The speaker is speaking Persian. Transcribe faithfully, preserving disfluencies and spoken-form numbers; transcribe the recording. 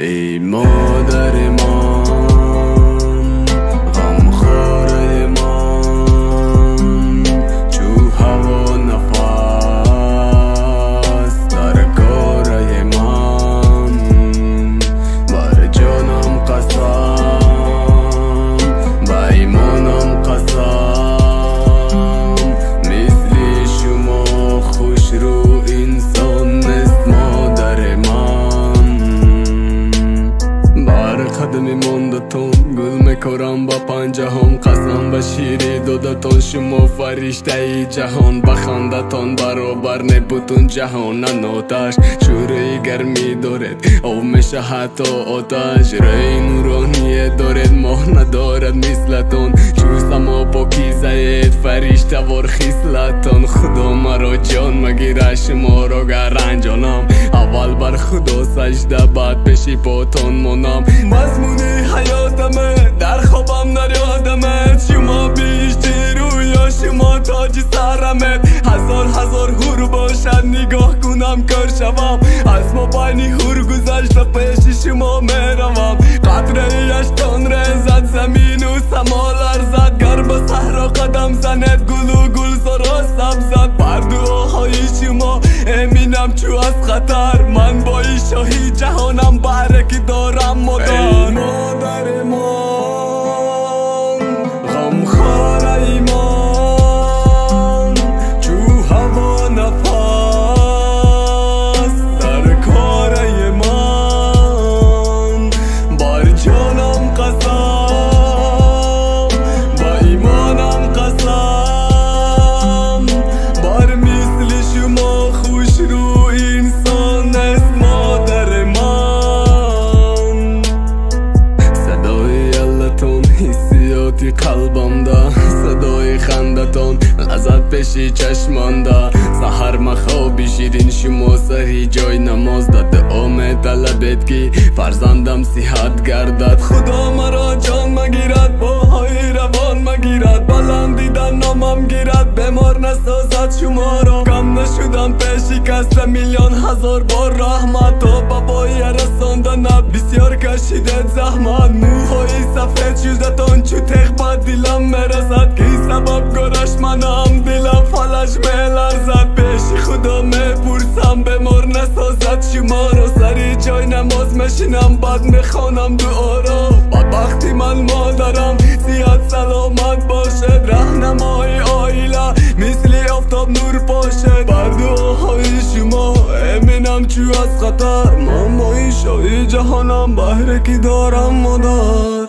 ای مادر من، غمخواره من، چو هوا نفس در کاره من، بر جانم قسم، به ایمانم قسم، مثل شما خوش رو انسان نیست مادر من. بر قدمی ماندتون گل میکارم با پنجهام، قسم به شیری دادتان شما فرشته ای جهان، بخندتان برابر نبودون جهان ناتش شوری گرمی دارد او میشه حتی آتش، رای نورانی دارد ماه ندارد مثلتون، چو سما پاکیزه اید فرشته وار خصلتان، خدا مرا جان مگیره شما را گرنجانم، اول بر خدا سجده بعد پیش پاتان مانم، مضمون حیاتمه در خوابم نریادمه، شما بیشتی رویا شما تاج سرمه، هزار هزار هور باشد نگاه کنم کار شوم، از ما بینی هور گذشته پیش شما میروم، قطره یشتان رزد زمین و سما لرزد، گر به صحرا قدم زند گل و گل زارا سبزد، بر دعاهای شما امینم چو از خطر، من با شاهی جهانم برکی دارم مادر. ای مادر من، غمخواره من، چو هوا نفس در کاره من، بر جانم قسم، به ایمانم قسم، بر مثل شما خوش رو انسان است مادر من. صدای یلتون حسیاتی قلبمدا، صدای خندتون لذت پیشی چشماندا، سحر مخوابی شیرین شما سری جای نماز داد، آمد طلبت که فرزندم صحت گردد، خدا مرا جان مگیرد با های روان مگیرد، بلند دیدن نامم گیرد بیمار نسازد شما را، کم نشدم پیشی کست میلیون هزار بار رحمت، تا بابای رساندن بسیار کشیدت زحمت، موهای سفید شدتان چو تیغ با دلم میرسد، که سبب گرش منم دلم فلش میلرزد، پیش خدا میپرسم بیمار نسازد شما را، سری جای نماز میشینم بعد میخوانم دعا را، بدبختی من مادرم صحت سلامت باشد، رهنمای عائله مثل آفتاب نور پاشد، بر دعاهای شما امینم چو از خطر، من با شاهی جهانم بهره که دارم مادر.